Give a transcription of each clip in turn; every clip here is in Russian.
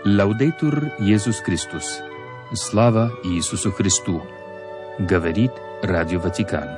Лаудейтур Иисус Христос. Слава Иисусу Христу. Говорит Радио Ватикан.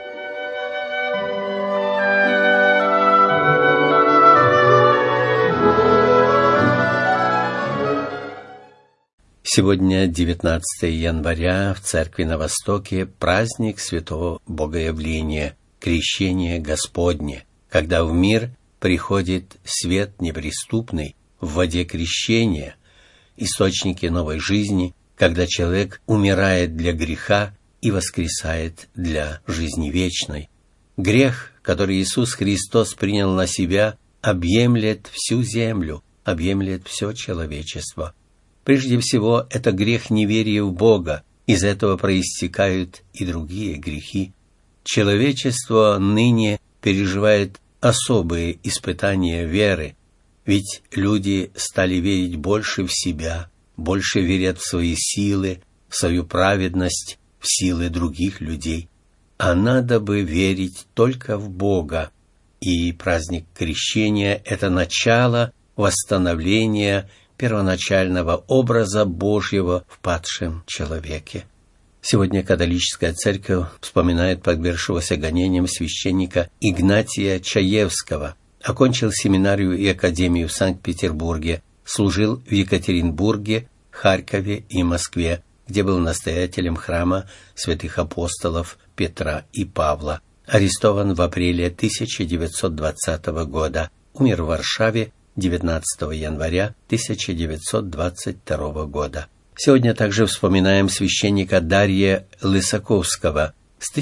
Сегодня 19 января, в Церкви на Востоке, праздник Святого Богоявления, Крещение Господне, когда в мир приходит свет неприступный в воде крещения, источники новой жизни, когда человек умирает для греха и воскресает для жизни вечной. Грех, который Иисус Христос принял на себя, объемлет всю землю, объемлет все человечество. Прежде всего, это грех неверия в Бога, из этого проистекают и другие грехи. Человечество ныне переживает особые испытания веры, ведь люди стали верить больше в себя, больше верят в свои силы, в свою праведность, в силы других людей. А надо бы верить только в Бога, и праздник Крещения – это начало восстановления первоначального образа Божьего в падшем человеке. Сегодня католическая церковь вспоминает подвергшегося гонениям священника Игнатия Чаевского. Окончил семинарию и академию в Санкт-Петербурге, служил в Екатеринбурге, Харькове и Москве, где был настоятелем храма святых апостолов Петра и Павла. Арестован в апреле 1920 года. Умер в Варшаве 19 января 1922 года. Сегодня также вспоминаем священника Дария Лысаковского. С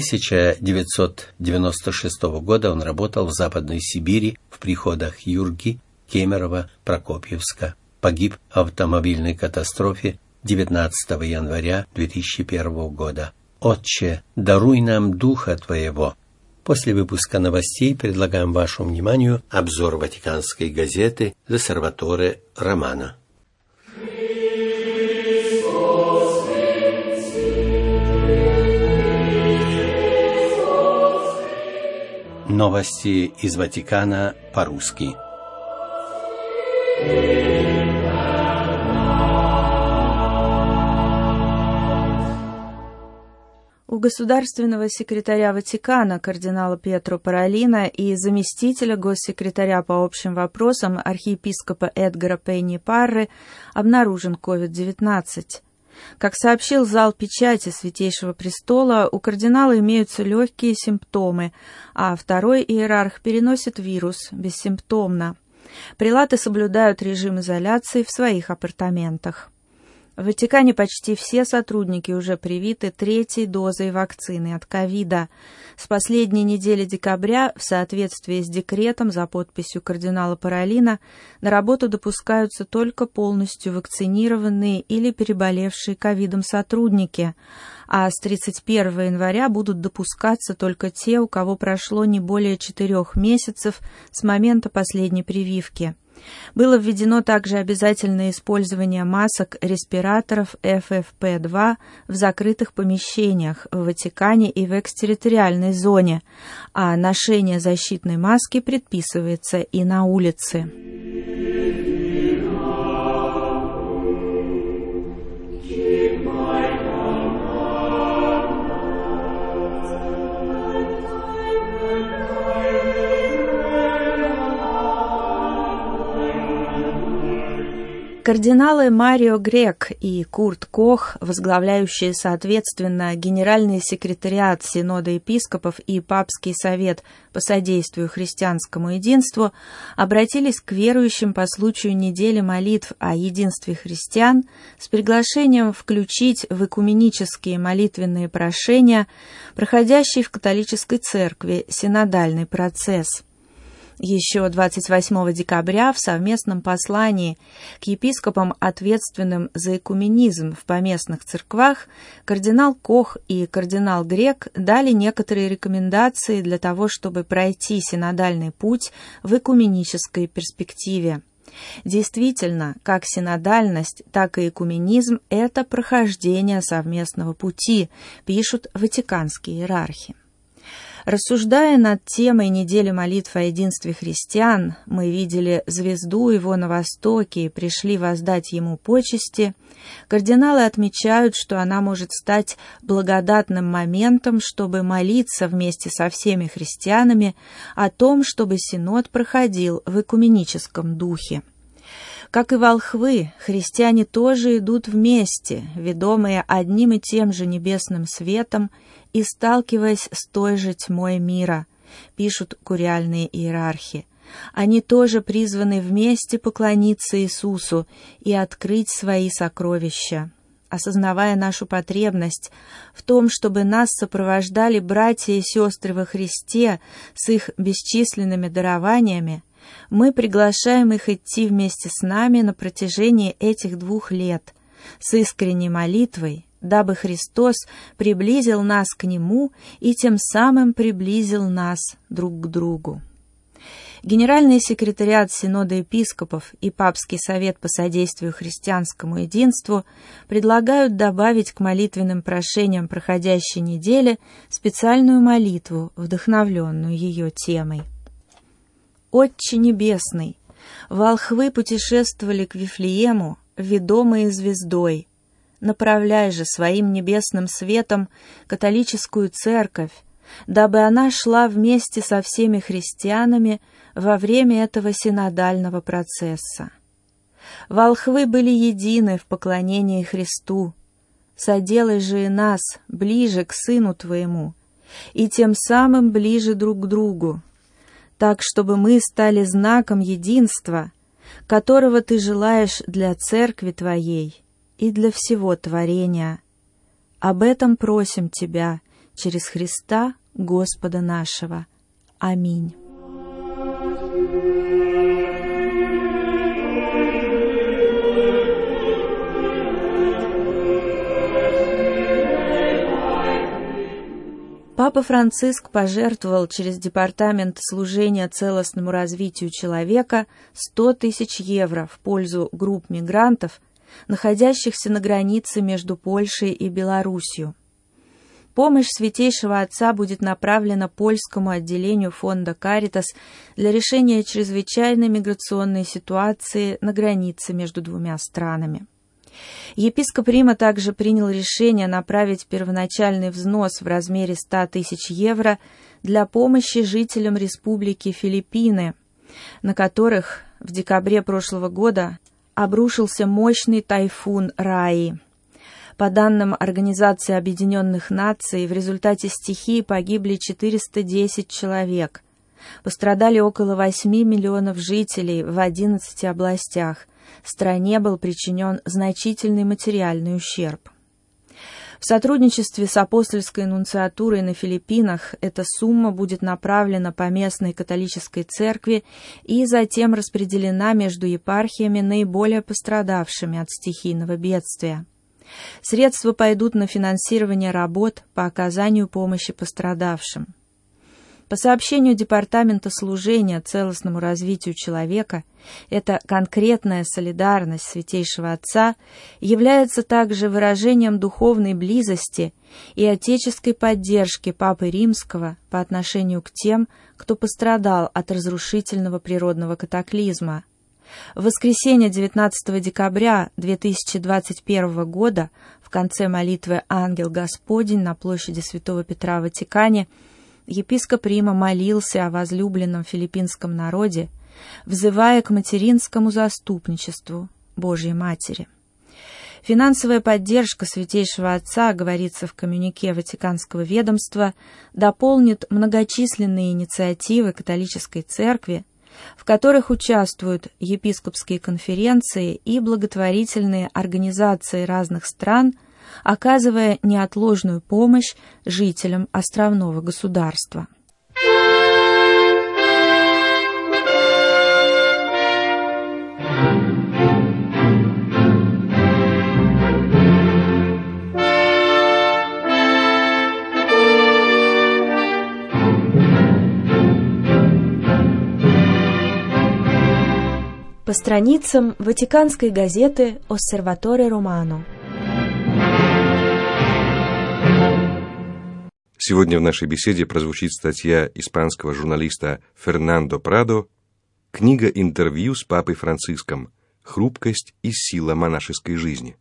1996 года он работал в Западной Сибири в приходах Юрги, Кемерово, Прокопьевска. Погиб в автомобильной катастрофе 19 января 2001 года. «Отче, даруй нам Духа Твоего». После выпуска новостей предлагаем вашему вниманию обзор Ватиканской газеты «L'Osservatore Romano». Новости из Ватикана по-русски. У государственного секретаря Ватикана кардинала Пьетро Паролино и заместителя госсекретаря по общим вопросам архиепископа Эдгара Пенни Парры обнаружен COVID-19. Как сообщил зал печати Святейшего Престола, у кардинала имеются легкие симптомы, а второй иерарх переносит вирус бессимптомно. Прелаты соблюдают режим изоляции в своих апартаментах. В Ватикане почти все сотрудники уже привиты третьей дозой вакцины от ковида. С последней недели декабря, в соответствии с декретом за подписью кардинала Паролино, на работу допускаются только полностью вакцинированные или переболевшие ковидом сотрудники, а с 31 января будут допускаться только те, у кого прошло не более 4 месяцев с момента последней прививки. Было введено также обязательное использование масок, респираторов FFP2 в закрытых помещениях в Ватикане и в экстерриториальной зоне, а ношение защитной маски предписывается и на улице. Кардиналы Марио Грек и Курт Кох, возглавляющие, соответственно, Генеральный секретариат Синода епископов и Папский совет по содействию христианскому единству, обратились к верующим по случаю недели молитв о единстве христиан с приглашением включить в экуменические молитвенные прошения, проходящий в католической церкви синодальный процесс. Еще 28 декабря в совместном послании к епископам, ответственным за экуменизм в поместных церквах, кардинал Кох и кардинал Грек дали некоторые рекомендации для того, чтобы пройти синодальный путь в экуменической перспективе. Действительно, как синодальность, так и экуменизм – это прохождение совместного пути, пишут ватиканские иерархи. Рассуждая над темой недели молитв о единстве христиан, мы видели звезду его на востоке и пришли воздать ему почести, кардиналы отмечают, что она может стать благодатным моментом, чтобы молиться вместе со всеми христианами о том, чтобы синод проходил в экуменическом духе. Как и волхвы, христиане тоже идут вместе, ведомые одним и тем же небесным светом и сталкиваясь с той же тьмой мира, пишут куриальные иерархи. Они тоже призваны вместе поклониться Иисусу и открыть свои сокровища. Осознавая нашу потребность в том, чтобы нас сопровождали братья и сестры во Христе с их бесчисленными дарованиями, мы приглашаем их идти вместе с нами на протяжении этих 2 лет с искренней молитвой, дабы Христос приблизил нас к Нему и тем самым приблизил нас друг к другу. Генеральный секретариат Синода епископов и Папский совет по содействию христианскому единству предлагают добавить к молитвенным прошениям проходящей недели специальную молитву, вдохновленную ее темой. «Отче Небесный, волхвы путешествовали к Вифлеему, ведомые звездой. Направляй же своим небесным светом католическую церковь, дабы она шла вместе со всеми христианами во время этого синодального процесса. Волхвы были едины в поклонении Христу. Соделай же и нас ближе к Сыну Твоему, и тем самым ближе друг к другу, так, чтобы мы стали знаком единства, которого Ты желаешь для Церкви Твоей и для всего творения. Об этом просим Тебя через Христа Господа нашего. Аминь». Папа Франциск пожертвовал через Департамент служения целостному развитию человека 100 000 евро в пользу групп мигрантов, находящихся на границе между Польшей и Белоруссией. Помощь Святейшего Отца будет направлена польскому отделению фонда «Каритас» для решения чрезвычайной миграционной ситуации на границе между 2 странами. Епископ Рима также принял решение направить первоначальный взнос в размере 100 000 евро для помощи жителям Республики Филиппины, на которых в декабре прошлого года обрушился мощный тайфун Раи. По данным Организации Объединенных Наций, в результате стихии погибли 410 человек. Пострадали около 8 миллионов жителей в 11 областях. Стране был причинен значительный материальный ущерб. В сотрудничестве с апостольской нунциатурой на Филиппинах эта сумма будет направлена по местной католической церкви и затем распределена между епархиями, наиболее пострадавшими от стихийного бедствия. Средства пойдут на финансирование работ по оказанию помощи пострадавшим. По сообщению Департамента служения целостному развитию человека, эта конкретная солидарность Святейшего Отца является также выражением духовной близости и отеческой поддержки Папы Римского по отношению к тем, кто пострадал от разрушительного природного катаклизма. В воскресенье 19 декабря 2021 года в конце молитвы «Ангел Господень» на площади Святого Петра в Ватикане епископ Рима молился о возлюбленном филиппинском народе, взывая к материнскому заступничеству Божьей Матери. Финансовая поддержка Святейшего Отца, говорится в коммюнике Ватиканского ведомства, дополнит многочисленные инициативы католической церкви, в которых участвуют епископские конференции и благотворительные организации разных стран, оказывая неотложную помощь жителям островного государства. По страницам ватиканской газеты «Осерваторе Романо». Сегодня в нашей беседе прозвучит статья испанского журналиста Фернандо Прадо «Книга интервью с папой Франциском. Хрупкость и сила монашеской жизни».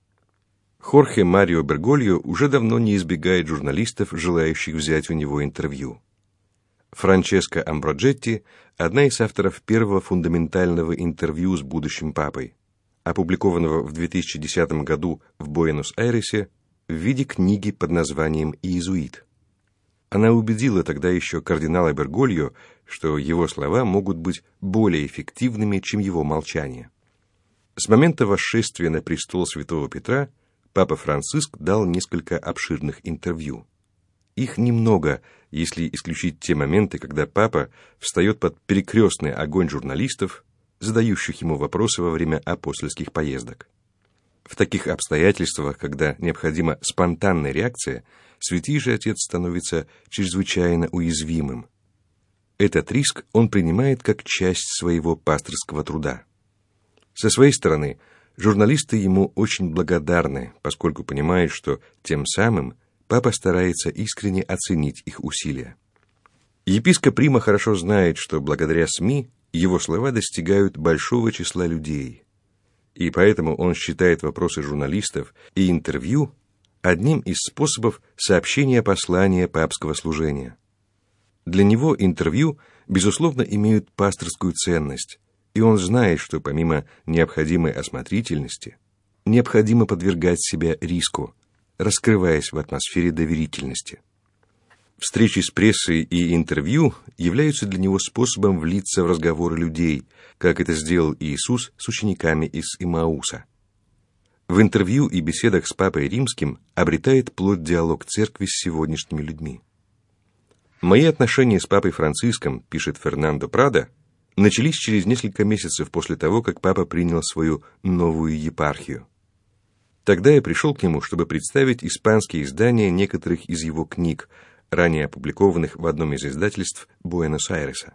Хорхе Марио Бергольо уже давно не избегает журналистов, желающих взять у него интервью. Франческа Амброджетти – одна из авторов первого фундаментального интервью с будущим папой, опубликованного в 2010 году в Буэнос-Айресе в виде книги под названием «Иезуит». Она убедила тогда еще кардинала Бергольо, что его слова могут быть более эффективными, чем его молчание. С момента восшествия на престол святого Петра папа Франциск дал несколько обширных интервью. Их немного, если исключить те моменты, когда папа встает под перекрестный огонь журналистов, задающих ему вопросы во время апостольских поездок. В таких обстоятельствах, когда необходима спонтанная реакция, Святейший Отец становится чрезвычайно уязвимым. Этот риск он принимает как часть своего пасторского труда. Со своей стороны, журналисты ему очень благодарны, поскольку понимают, что тем самым папа старается искренне оценить их усилия. Епископ Рима хорошо знает, что благодаря СМИ его слова достигают большого числа людей, и поэтому он считает вопросы журналистов и интервью одним из способов сообщения послания папского служения. Для него интервью, безусловно, имеют пасторскую ценность, и он знает, что помимо необходимой осмотрительности, необходимо подвергать себя риску, раскрываясь в атмосфере доверительности. Встречи с прессой и интервью являются для него способом влиться в разговоры людей, как это сделал Иисус с учениками из Имауса. В интервью и беседах с Папой Римским обретает плод диалог церкви с сегодняшними людьми. «Мои отношения с Папой Франциском, — пишет Фернандо Прадо, — начались через несколько месяцев после того, как Папа принял свою новую епархию. Тогда я пришел к нему, чтобы представить испанские издания некоторых из его книг, ранее опубликованных в одном из издательств Буэнос-Айреса.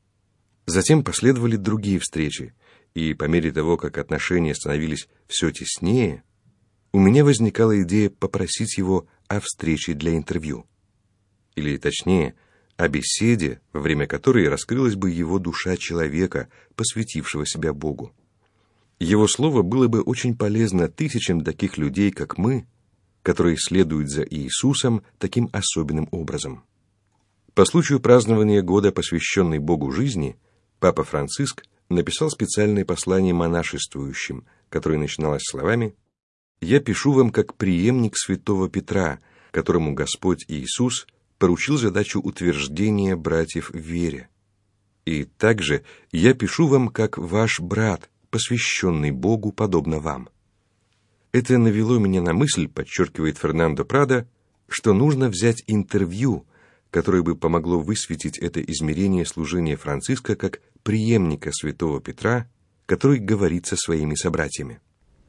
Затем последовали другие встречи, и по мере того, как отношения становились все теснее, у меня возникала идея попросить его о встрече для интервью. Или, точнее, о беседе, во время которой раскрылась бы его душа человека, посвятившего себя Богу. Его слово было бы очень полезно тысячам таких людей, как мы, которые следуют за Иисусом таким особенным образом. По случаю празднования года, посвященной Богу жизни, Папа Франциск написал специальное послание монашествующим, которое начиналось словами: «Я пишу вам как преемник святого Петра, которому Господь Иисус поручил задачу утверждения братьев в вере. И также я пишу вам как ваш брат, посвященный Богу подобно вам». Это навело меня на мысль, подчеркивает Фернандо Прадо, что нужно взять интервью, которое бы помогло высветить это измерение служения Франциска как преемника святого Петра, который говорит со своими собратьями.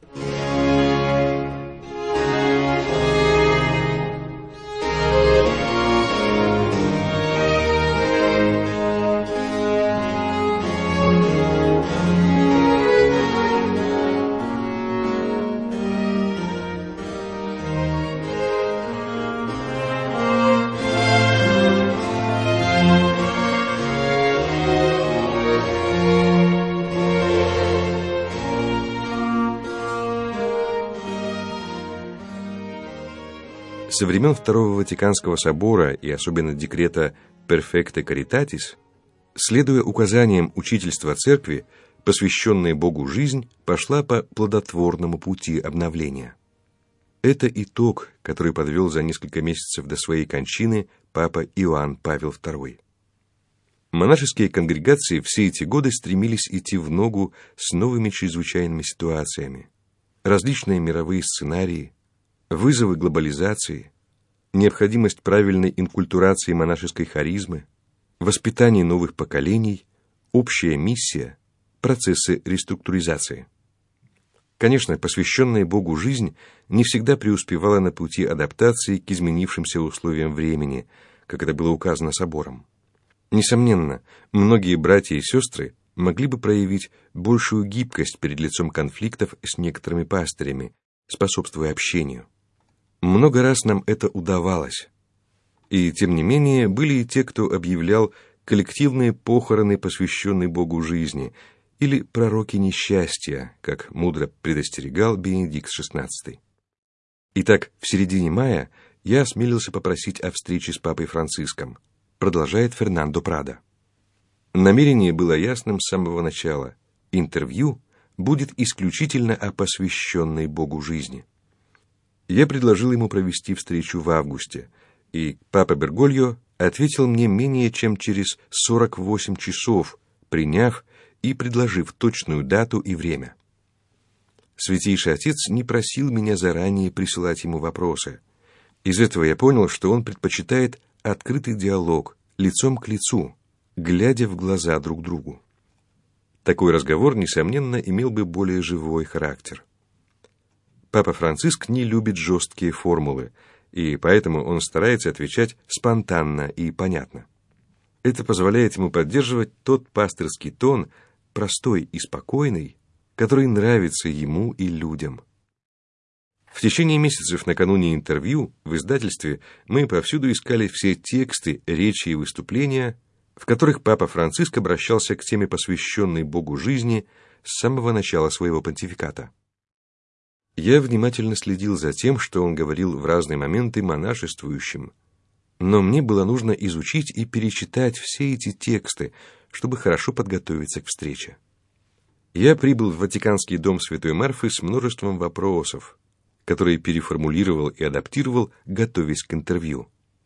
Со времен Второго Ватиканского собора и особенно декрета «Perfecte Caritatis», следуя указаниям учительства Церкви, посвященная Богу жизнь пошла по плодотворному пути обновления. Это итог, который подвел за несколько месяцев до своей кончины папа Иоанн Павел II. Монашеские конгрегации все эти годы стремились идти в ногу с новыми чрезвычайными ситуациями, различные мировые сценарии, вызовы глобализации, необходимость правильной инкультурации монашеской харизмы, воспитание новых поколений, общая миссия, процессы реструктуризации. Конечно, посвященная Богу жизнь не всегда преуспевала на пути адаптации к изменившимся условиям времени, как это было указано собором. Несомненно, многие братья и сестры могли бы проявить большую гибкость перед лицом конфликтов с некоторыми пастырями, способствуя общению. Много раз нам это удавалось. И тем не менее были и те, кто объявлял коллективные похороны, посвященные Богу жизни, или пророки несчастья, как мудро предостерегал Бенедикт XVI. Итак, в середине мая я осмелился попросить о встрече с папой Франциском, продолжает Фернандо Прадо. Намерение было ясным с самого начала. Интервью будет исключительно о посвященной Богу жизни. Я предложил ему провести встречу в августе, и папа Бергольо ответил мне менее чем через 48 часов, приняв и предложив точную дату и время. Святейший Отец не просил меня заранее присылать ему вопросы. Из этого я понял, что он предпочитает открытый диалог, лицом к лицу, глядя в глаза друг другу. Такой разговор, несомненно, имел бы более живой характер. Папа Франциск не любит жесткие формулы, и поэтому он старается отвечать спонтанно и понятно. Это позволяет ему поддерживать тот пастырский тон, простой и спокойный, который нравится ему и людям. В течение месяцев накануне интервью в издательстве мы повсюду искали все тексты, речи и выступления, в которых папа Франциск обращался к теме, посвященной Богу жизни, с самого начала своего понтификата. Я внимательно следил за тем, что он говорил в разные моменты монашествующим, но мне было нужно изучить и перечитать все эти тексты, чтобы хорошо подготовиться к встрече. Я прибыл в Ватиканский дом Святой Марфы с множеством вопросов, которые переформулировал и адаптировал, готовясь к интервью.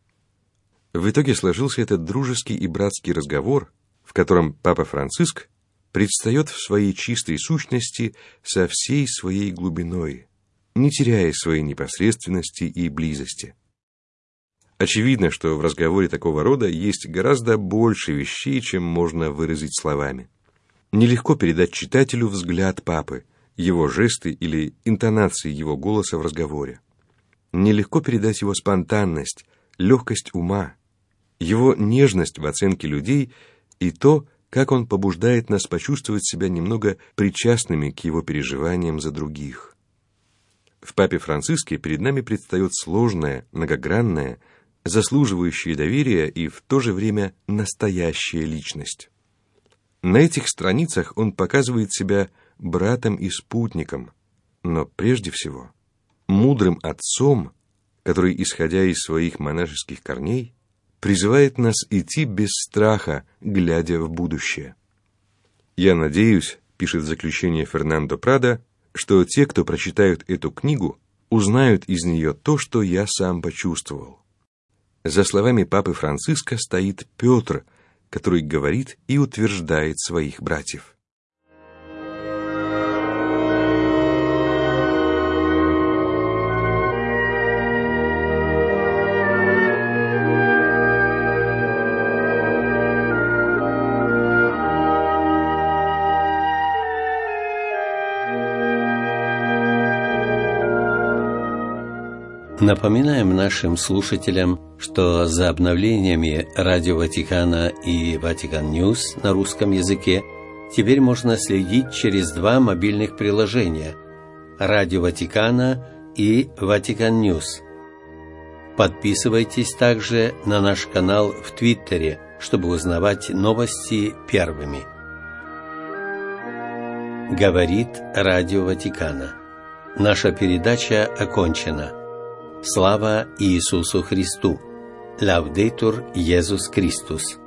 В итоге сложился этот дружеский и братский разговор, в котором папа Франциск предстает в своей чистой сущности со всей своей глубиной, не теряя своей непосредственности и близости. Очевидно, что в разговоре такого рода есть гораздо больше вещей, чем можно выразить словами. Нелегко передать читателю взгляд папы, его жесты или интонации его голоса в разговоре. Нелегко передать его спонтанность, легкость ума, его нежность в оценке людей и то, как он побуждает нас почувствовать себя немного причастными к его переживаниям за других. В папе Франциске перед нами предстает сложная, многогранная, заслуживающая доверия и в то же время настоящая личность. На этих страницах он показывает себя братом и спутником, но прежде всего мудрым отцом, который, исходя из своих монашеских корней, призывает нас идти без страха, глядя в будущее. «Я надеюсь, — пишет в заключение Фернандо Прадо, — что те, кто прочитают эту книгу, узнают из нее то, что я сам почувствовал». За словами папы Франциска стоит Петр, который говорит и утверждает своих братьев. Напоминаем нашим слушателям, что за обновлениями Радио Ватикана и Ватикан Ньюс на русском языке теперь можно следить через два мобильных приложения – Радио Ватикана и Ватикан Ньюс. Подписывайтесь также на наш канал в Твиттере, чтобы узнавать новости первыми. Говорит Радио Ватикана. Наша передача окончена. Слава Иисусу Христу! Лаудетур Иисус Христос!